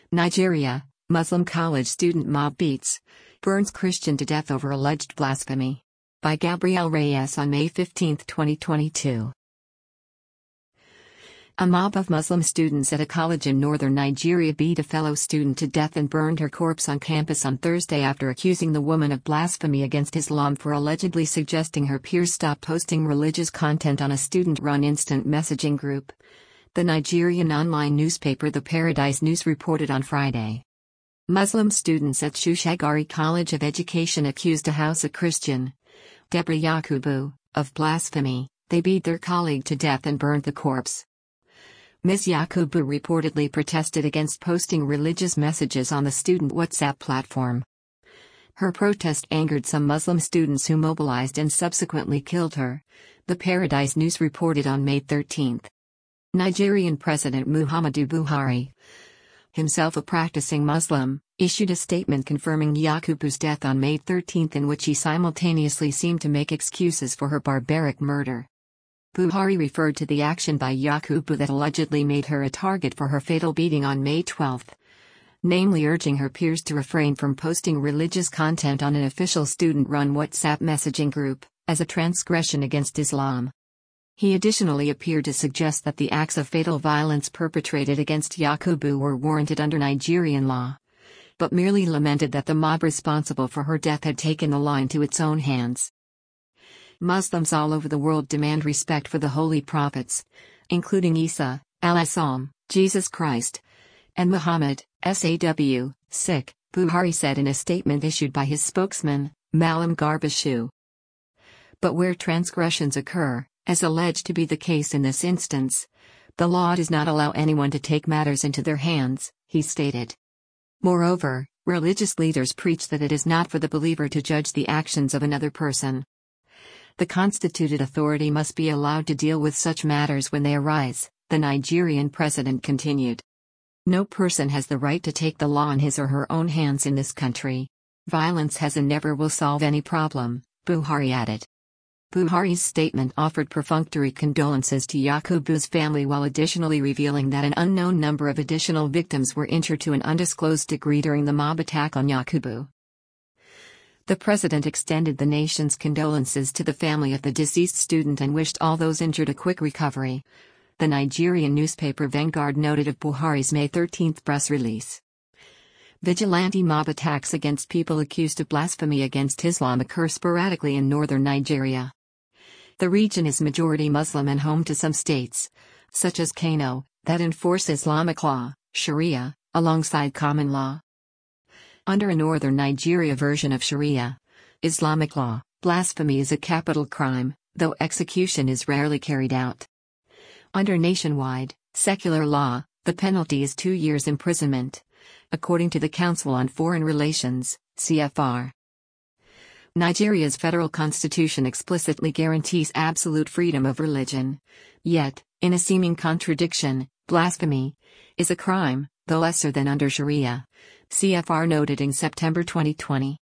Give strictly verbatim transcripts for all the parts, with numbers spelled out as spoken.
Nigeria, Muslim college student mob beats, burns Christian to death over alleged blasphemy. By Gabrielle Reyes on May fifteenth, twenty twenty-two. A mob of Muslim students at a college in northern Nigeria beat a fellow student to death and burned her corpse on campus on Thursday after accusing the woman of blasphemy against Islam for allegedly suggesting her peers stop posting religious content on a student-run instant messaging group. The Nigerian online newspaper The Paradise News reported on Friday. Muslim students at Shushagari College of Education accused a Hausa Christian, Deborah Yakubu, of blasphemy. They beat their colleague to death and burned the corpse. Miz Yakubu reportedly protested against posting religious messages on the student WhatsApp platform. Her protest angered some Muslim students who mobilized and subsequently killed her, The Paradise News reported on May thirteenth. Nigerian President Muhammadu Buhari, himself a practicing Muslim, issued a statement confirming Yakubu's death on May thirteenth in which he simultaneously seemed to make excuses for her barbaric murder. Buhari referred to the action by Yakubu that allegedly made her a target for her fatal beating on May twelfth, namely urging her peers to refrain from posting religious content on an official student-run WhatsApp messaging group, as a transgression against Islam. He additionally appeared to suggest that the acts of fatal violence perpetrated against Yakubu were warranted under Nigerian law, but merely lamented that the mob responsible for her death had taken the law into its own hands. Muslims all over the world demand respect for the holy prophets, including Isa, al-Islam, Jesus Christ, and Muhammad, Saw, Sikh, Buhari said in a statement issued by his spokesman, Malam Garbashu. But where transgressions occur, as alleged to be the case in this instance, the law does not allow anyone to take matters into their hands, he stated. Moreover, religious leaders preach that it is not for the believer to judge the actions of another person. The constituted authority must be allowed to deal with such matters when they arise, the Nigerian president continued. No person has the right to take the law in his or her own hands in this country. Violence has and never will solve any problem, Buhari added. Buhari's statement offered perfunctory condolences to Yakubu's family while additionally revealing that an unknown number of additional victims were injured to an undisclosed degree during the mob attack on Yakubu. The president extended the nation's condolences to the family of the deceased student and wished all those injured a quick recovery. The Nigerian newspaper Vanguard noted of Buhari's May thirteenth press release. Vigilante mob attacks against people accused of blasphemy against Islam occur sporadically in northern Nigeria. The region is majority Muslim and home to some states, such as Kano, that enforce Islamic law, Sharia, alongside common law. Under a northern Nigeria version of Sharia, Islamic law, blasphemy is a capital crime, though execution is rarely carried out. Under nationwide, secular law, the penalty is two years imprisonment, according to the Council on Foreign Relations, C F R. Nigeria's federal constitution explicitly guarantees absolute freedom of religion. Yet, in a seeming contradiction, blasphemy is a crime, though lesser than under Sharia, C F R noted in September twenty twenty.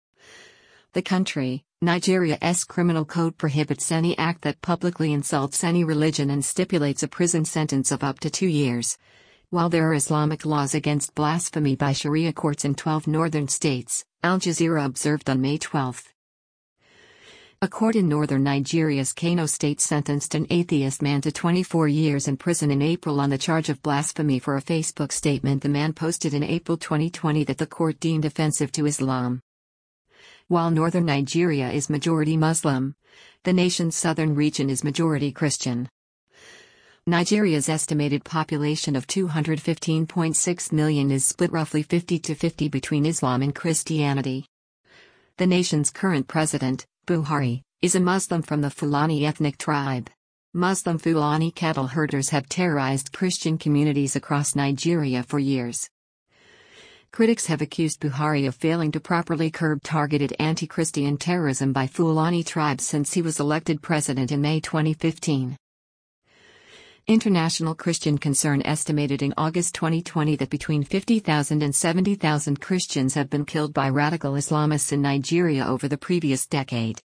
The country, Nigeria's criminal code prohibits any act that publicly insults any religion and stipulates a prison sentence of up to two years. While there are Islamic laws against blasphemy by Sharia courts in twelve northern states, Al Jazeera observed on May twelfth. A court in northern Nigeria's Kano state sentenced an atheist man to twenty-four years in prison in April on the charge of blasphemy for a Facebook statement the man posted in April twenty twenty that the court deemed offensive to Islam. While northern Nigeria is majority Muslim, the nation's southern region is majority Christian. Nigeria's estimated population of two hundred fifteen point six million is split roughly fifty to fifty between Islam and Christianity. The nation's current president, Buhari, is a Muslim from the Fulani ethnic tribe. Muslim Fulani cattle herders have terrorized Christian communities across Nigeria for years. Critics have accused Buhari of failing to properly curb targeted anti-Christian terrorism by Fulani tribes since he was elected president in May twenty fifteen. International Christian Concern estimated in August twenty twenty that between fifty thousand and seventy thousand Christians have been killed by radical Islamists in Nigeria over the previous decade.